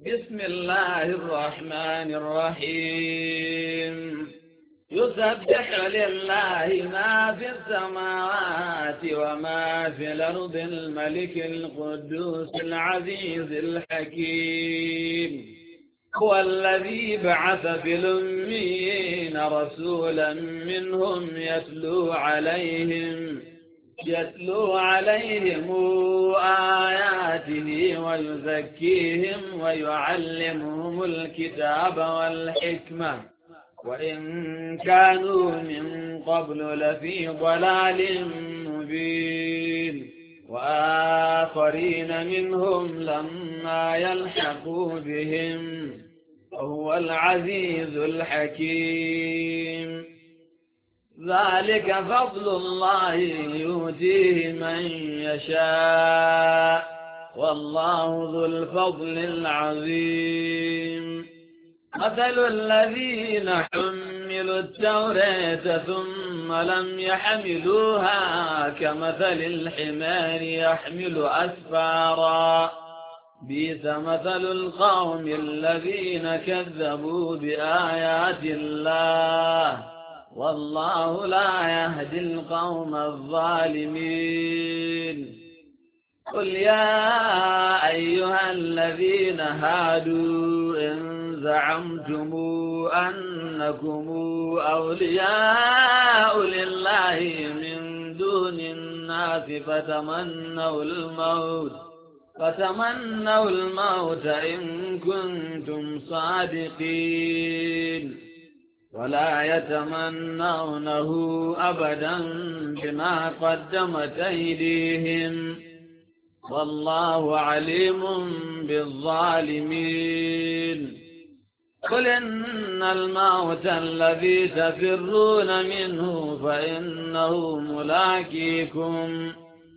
بسم الله الرحمن الرحيم. يسبح لله ما في السماوات وما في الأرض الملك القدوس العزيز الحكيم. هو الذي بعث في الأميين رسولا منهم يتلو عليهم آياته ويزكيهم ويعلمهم الكتاب والحكمة وإن كانوا من قبل لفي ضلال مبين وآخرين منهم لما يلحقوا بهم وهو العزيز الحكيم. ذلك فضل الله يؤتيه من يشاء والله ذو الفضل العظيم. مثل الذين حملوا التوراة ثم لم يحملوها كمثل الحمار يحمل أسفارا بئس مثل القوم الذين كذبوا بآيات الله والله لا يهدي القوم الظالمين. قل يا أيها الذين هادوا إن زعمتم أنكم أولياء لله من دون الناس فتمنوا الموت إن كنتم صادقين ولا يتمنونه أبدا بما قدمت أيديهم والله عليم بالظالمين. قل إن الموت الذي تفرون منه فإنه ملاقيكم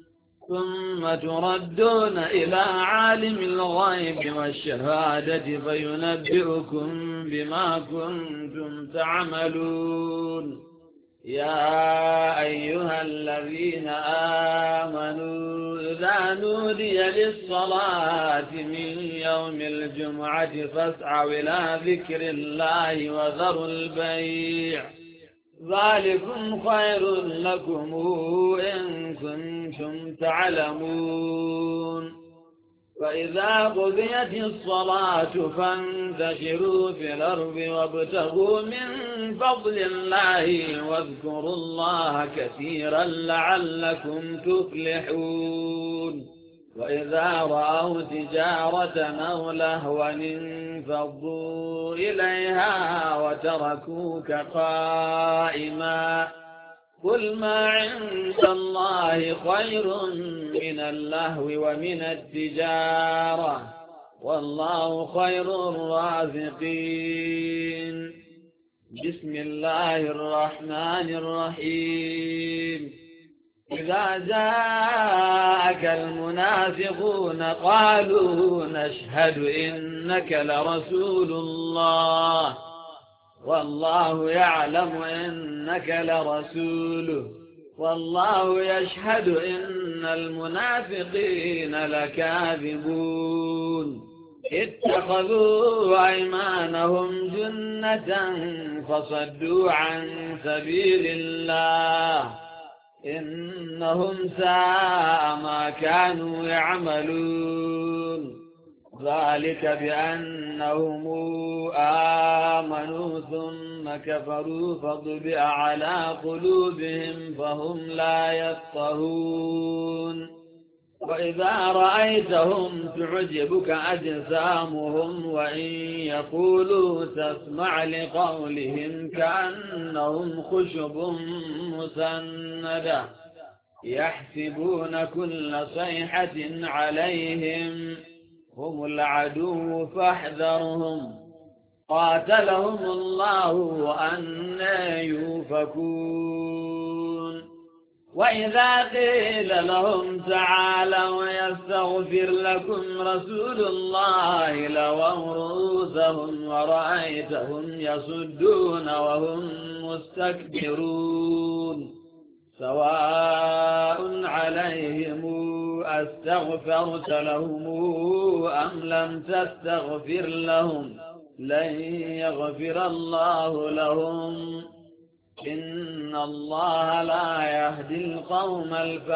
ثم تردون إلى عالم الغيب والشهادة فينبئكم بما كنتم تعملون. يا أيها الذين آمنوا إذا نودي للصلاة من يوم الجمعة فاسعوا إلى ذكر الله وذروا البيع ذلكم خير لكم إن كنتم تعلمون. فإذا قضيت الصلاة فانتشروا في الأرض وابتغوا من فضل الله واذكروا الله كثيرا لعلكم تفلحون. وإذا رأوا تجارة أو لهوا انفضوا إليها وتركوك قائما. قل ما عند الله خير من اللهو ومن التجارة والله خير الرازقين. بسم الله الرحمن الرحيم. إذا جاءك المنافقون قالوا نشهد إنك لرسول الله والله يعلم إنك لرسوله والله يشهد إن المنافقين لكاذبون. اتخذوا أيمانهم جنة فصدوا عن سبيل الله إنهم ساء ما كانوا يعملون. ذلك بأنهم آمنوا ثم كفروا فطبع على قلوبهم فهم لا يفقهون. وإذا رأيتهم تعجبك أجسامهم وإن يقولوا تسمع لقولهم كأنهم خشب مسندة يحسبون كل صيحة عليهم هم العدو فاحذرهم قاتلهم الله أنى يؤفكون. وإذا قيل لهم تعالوا يستغفر لكم رسول الله لووا رؤوسهم ورأيتهم يصدون وهم مستكبرون. سواء عليهم أستغفرت لهم أم لم تستغفر لهم لن يغفر الله لهم إن الله لا يهدي القوم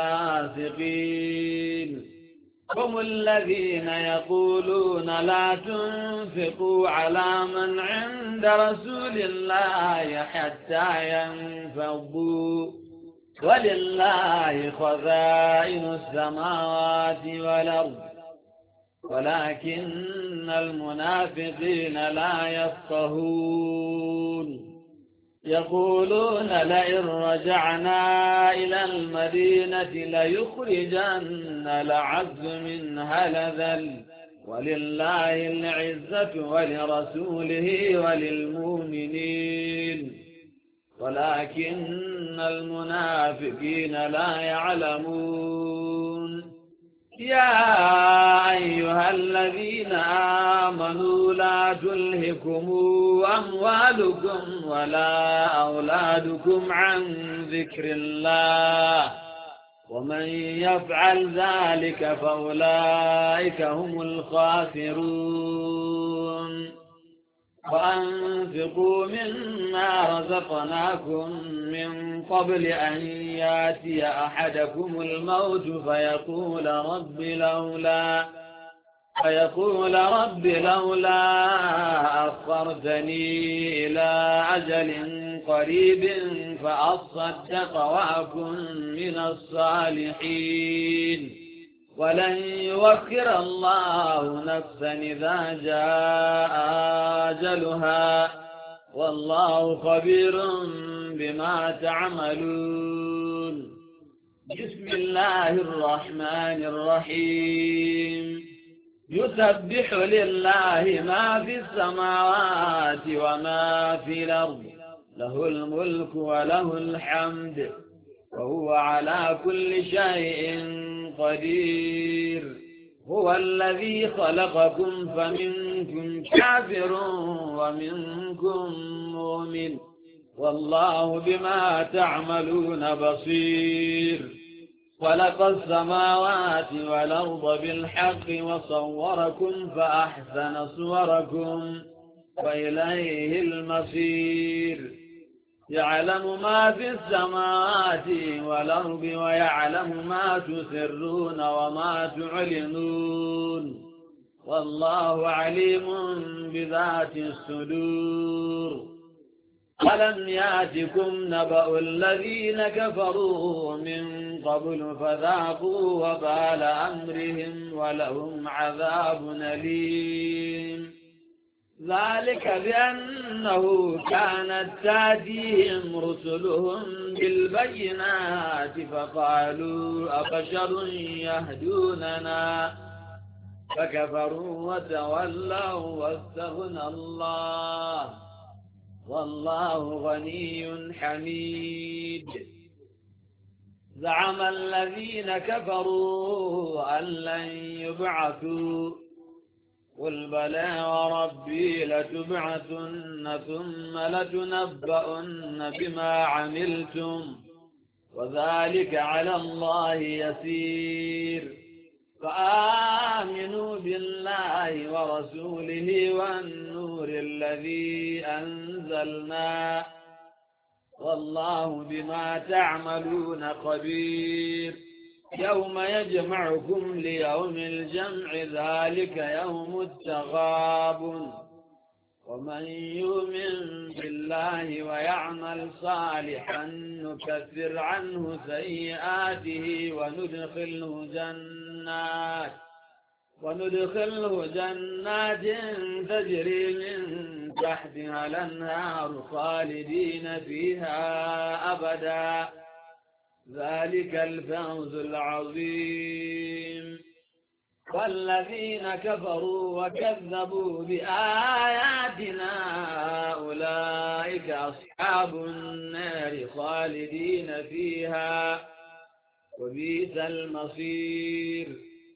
الفاسقين هم الذين يقولون لا تنفقوا على من عند رسول الله حتى ينفضوا ولله خزائن السماوات والأرض ولكن المنافقين لا يفقهون يقولون لئن رجعنا إلى المدينة ليخرجن الأعز منها الأذل ولله العزة ولرسوله وللمؤمنين ولكن المنافقين لا يعلمون يا أيها الذين آمنوا لا تلهكم أموالكم ولا أولادكم عن ذكر الله ومن يفعل ذلك فأولئك هم الخاسرون وأنفقوا مما رزقناكم من قبل أن يأتي أحدكم الموت فيقول رب لولا أخرتني إلى أجل قريب فأصدق وأكن من الصالحين ولن يوخر الله نفسا إذا جاء أجلها والله خبير بما تعملون بسم الله الرحمن الرحيم يسبح لله ما في السماوات وما في الأرض له الملك وله الحمد وهو على كل شيء قدير هو الذي خلقكم فمنكم كافر ومنكم مؤمن والله بما تعملون بصير خلق السماوات والأرض بالحق وصوركم فأحسن صوركم وإليه المصير يعلم ما في السماوات والأرض ويعلم ما تسرون وما تعلنون والله عليم بذات الصدور ألم يأتكم نبأ الذين كفروا من قبل فذاقوا وبال أمرهم ولهم عذاب أليم ذلك بأنه كانت تأتيهم رسلهم بالبينات فقالوا أبشر يهدوننا فكفروا وتولوا واستغنى الله والله غني حميد زعم الذين كفروا أن لن يبعثوا قل بلى وربي لتبعثن ثم لتنبؤن بما عملتم وذلك على الله يسير فآمنوا بالله ورسوله والنور الذي أنزلنا والله بما تعملون خبير يوم يجمعكم ليوم الجمع ذلك يوم التغابن ومن يؤمن بالله ويعمل صالحا نكفر عنه سيئاته وندخله جنات تجري من تحتها الأنهار خالدين فيها أبدا ذلك الفوز العظيم والذين كفروا وكذبوا بآياتنا أولئك أصحاب النار خالدين فيها وبئس المصير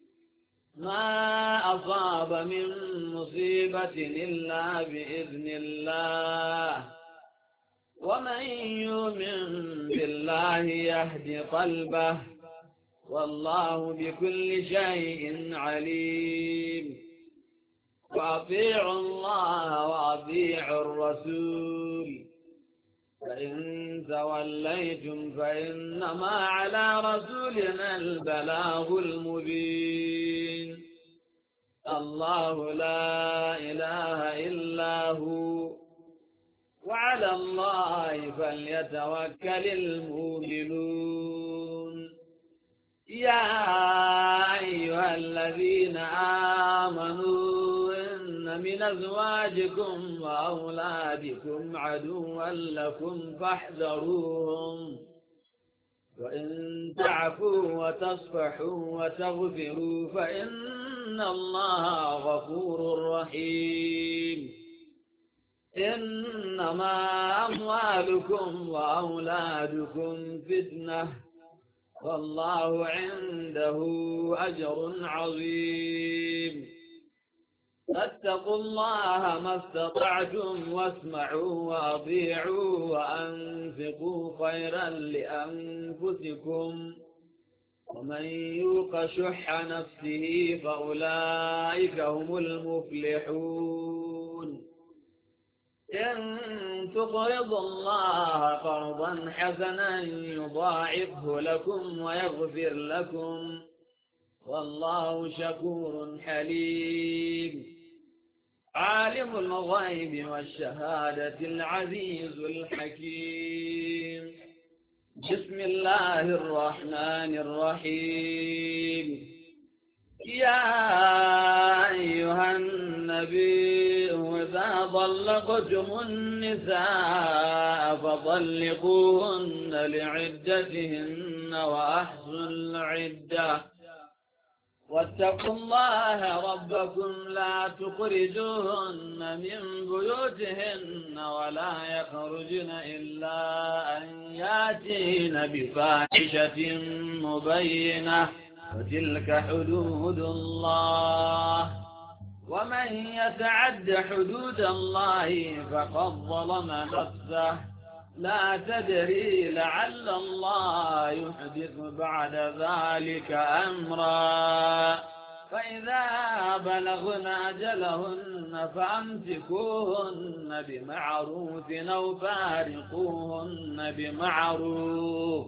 ما أصاب من مصيبة إلا بإذن الله ومن يؤمن بالله يهد قلبه والله بكل شيء عليم. وأطيعوا الله وأطيعوا الرسول فإن توليتم فإنما على رسولنا البلاغ المبين. الله لا إله إلا هو وعلى الله فليتوكل المؤمنون. يا أيها الذين آمنوا إن من أزواجكم وأولادكم عدوا لكم فاحذروهم وإن تعفوا وتصفحوا وتغفروا فإن الله غفور رحيم. إنما أموالكم وأولادكم فتنة والله عنده أجر عظيم. فاتقوا الله ما استطعتم واسمعوا وأطيعوا وأنفقوا خيرا لأنفسكم ومن يوق شح نفسه فأولئك هم المفلحون. إن تقرضوا الله قرضا حسنا يضاعفه لكم ويغفر لكم والله شكور حليم. عالم الغيب والشهادة العزيز الحكيم. بسم الله الرحمن الرحيم. يا أيها النبي إذا طلقتم النساء فطلقوهن لعدتهن وأحصوا العدة واتقوا الله ربكم لا تخرجوهن من بيوتهن ولا يخرجن إلا أن يأتين بفاحشة مبينة وتلك حدود الله ومن يتعد حدود الله فقد ظلم نفسه لا تدري لعل الله يحدث بعد ذلك أمرا. فإذا بلغن أجلهن فأمسكوهن بمعروف أو فارقوهن بمعروف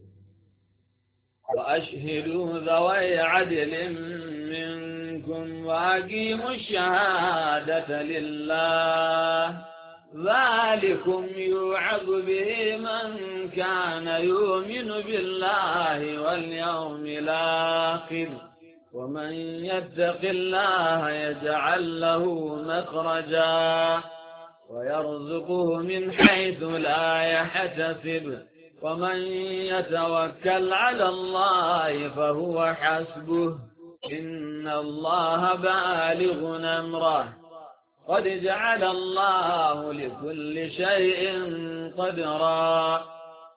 وأشهدوا ذوي عدل منكم وأقيموا الشهادة لله ذلكم يوعظ به من كان يؤمن بالله واليوم الآخر ومن يتق الله يجعل له مخرجا ويرزقه من حيث لا يحتسب ومن يتوكل على الله فهو حسبه إن الله بالغ أمره قد جعل الله لكل شيء قدرا.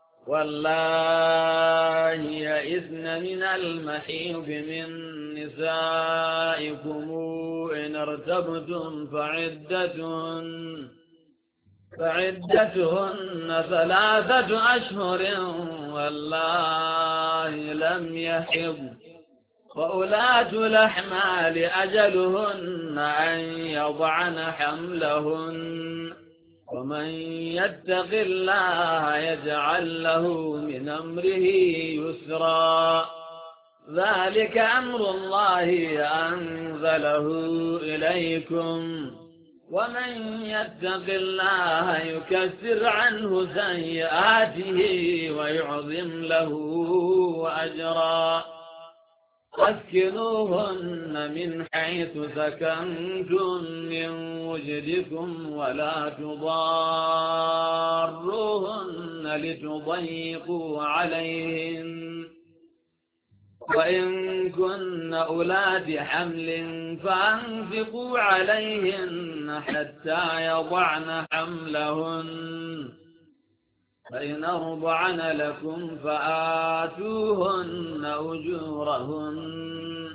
والله يئسن من المحيض من نسائكم إن ارتبتم فعدتهن 3 أشهر والله لم يحضن وأولاة الأحمال أجلهن أن يضعن حملهن ومن يتق الله يجعل له من أمره يسرا ذلك أمر الله أنزله إليكم ومن يتق الله يكفر عنه سيئاته ويعظم له أجرا. أسكنوهن من حيث سكنتم من وجدكم ولا تضاروهن لتضيقوا عليهن وإن كن أولاد حمل فأنفقوا عليهن حتى يضعن حملهن فإن أرضعن لكم فآتوهن أجورهن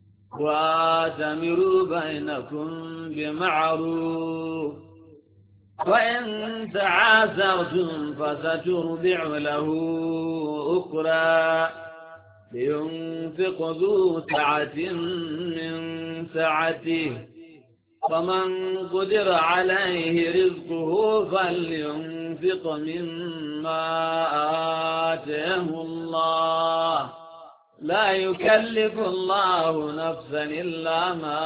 وآتمروا بينكم بمعروف وإن تعاثرتم فسترضع له أخرى لينفق ذو سعة من سعته فمن قدر عليه رزقه فلينفق مما آتاه الله لا يكلف الله نفسا إلا ما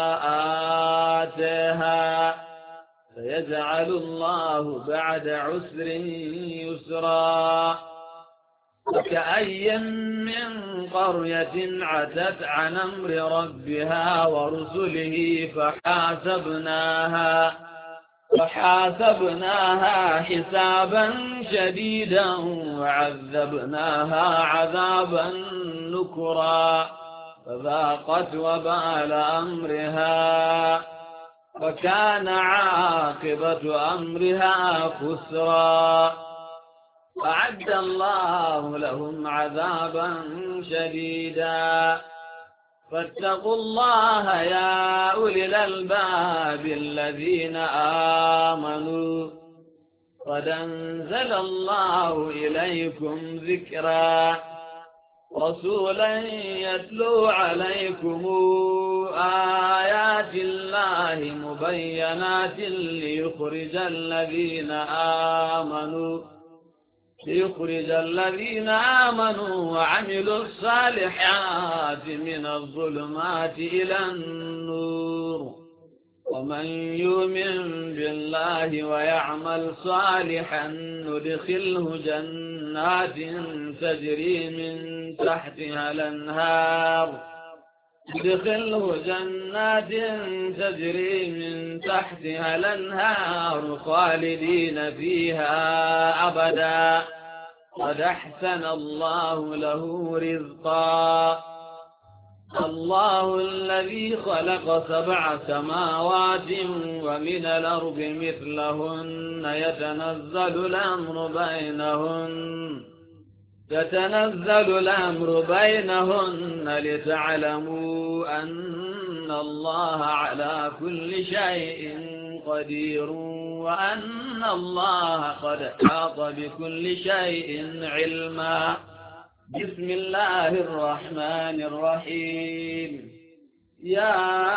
آتاها فيجعل الله بعد عسر يسرا وكأي من قرية عتت عن أمر ربها ورسله فحاسبناها حسابا شديدا وعذبناها عذابا نكرا فذاقت وبال أمرها وكان عاقبة أمرها خسرا أعد الله لهم عذابا شديدا فاتقوا الله يا أولي الألباب الذين آمنوا قد أنزل الله إليكم ذكرا رسولا يتلو عليكم آيات الله مبينات ليخرج الذين آمنوا وعملوا الصالحات من الظلمات إلى النور ومن يؤمن بالله ويعمل صالحا ندخله جنات تجري من تحتها الأنهار خالدين فيها أبدا قد أحسن الله له رزقا الله الذي خلق 7 سماوات ومن الأرض مثلهن يتنزل الأمر بينهن لتعلموا أن الله على كل شيء قدير وأن الله قد أحاط بكل شيء علما بسم الله الرحمن الرحيم يا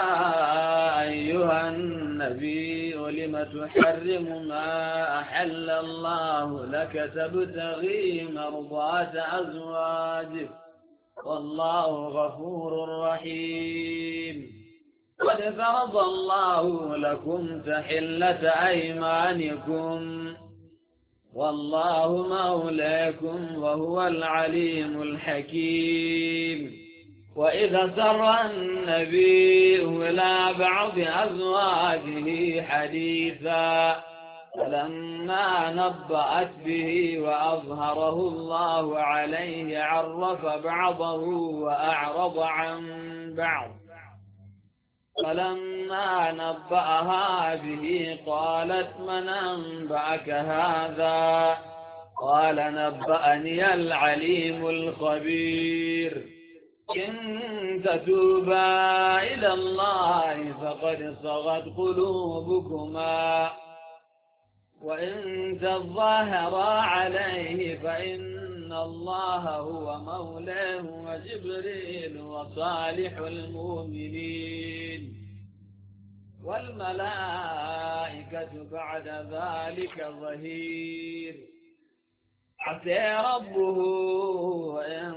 أيها النبي لم تحرم ما أحل الله لك تبتغي مرضات أزواجك والله غفور رحيم قد فرض الله لكم تحلة أيمانكم والله مولاكم وهو العليم الحكيم وإذا سر النبي إلى بعض أزواجه حديثا فلما نبأت به وأظهره الله عليه عرف بعضه وأعرض عن بعض فلما نبأها به قالت من أنبأك هذا قال نبأني العليم الخبير إن تتوبا إلى الله فقد صغت قلوبكما وإن تظاهرا عليه فإن الله هو مولاه وجبريل وصالح المؤمنين والملائكة بعد ذلك ظهير عسى ربه إن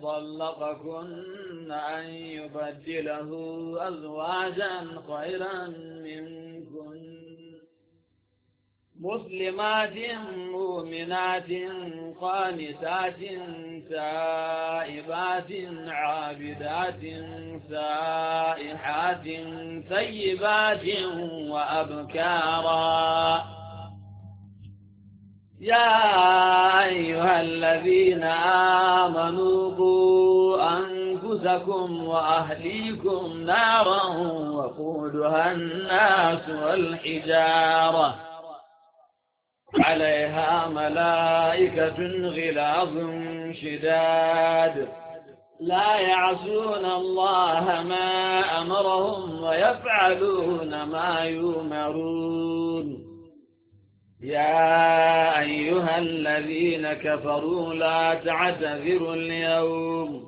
طلقكن أن يبدله أزواجا خيرا منكن مسلمات مؤمنات قانتات تائبات عابدات سائحات ثيبات وأبكارا يا أيها الذين آمنوا قوا أنفسكم وأهليكم نارا وقودها الناس والحجارة عليها ملائكة غلاظ شداد لا يعصون الله ما أمرهم ويفعلون ما يؤمرون يا أيها الذين كفروا لا تعتذروا اليوم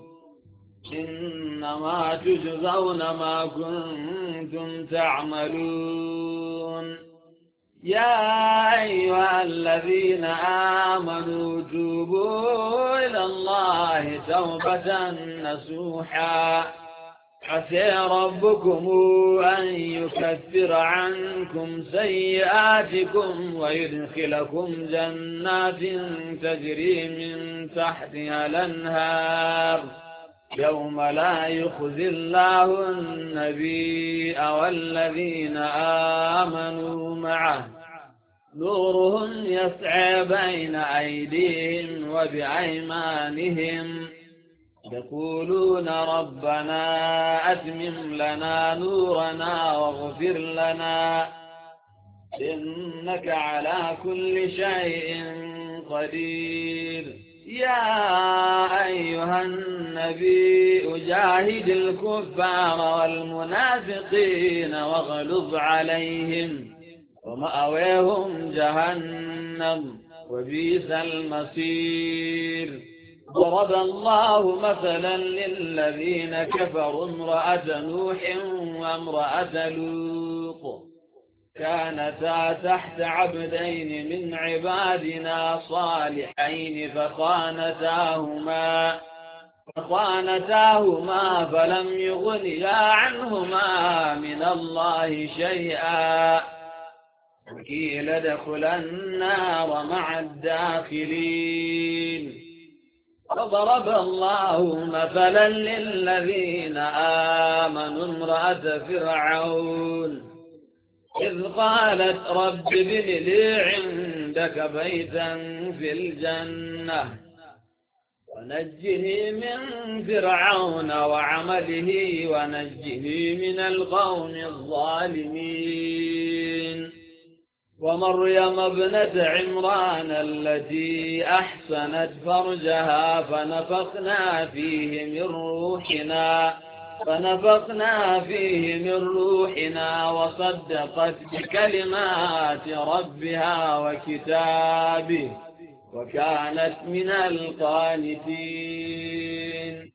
إنما تجزون ما كنتم تعملون. يا أيها الذين آمنوا توبوا إلى الله توبة نصوحا عسى ربكم أن يكفر عنكم سيئاتكم ويدخلكم جنات تجري من تحتها الأنهار يوم لا يخزي الله النبي والذين آمنوا معه نورهم يسعى بين أيديهم وبأيمانهم يقولون ربنا أتمم لنا نورنا واغفر لنا إنك على كل شيء قدير. يا أيها النبي جاهد الكفار والمنافقين واغلظ عليهم ومأويهم جهنم وبئس المصير. ضرب الله مثلا للذين كفروا امرأة نوح وامرأة لوط كانتا تحت عبدين من عبادنا صالحين فخانتاهما فلم يغنيا عنهما من الله شيئا وقيل ادخلا النار مع الداخلين. وضرب الله مثلا للذين آمنوا امرأة فرعون إذ قالت رب ابن لي عندك بيتا في الجنة ونجني من فرعون وعمله ونجني من القوم الظالمين. ومريم ابنة عمران التي أحسنت فرجها فنفخنا فيه من روحنا وصدقت بكلمات ربها وكتابه وكانت من القانتين.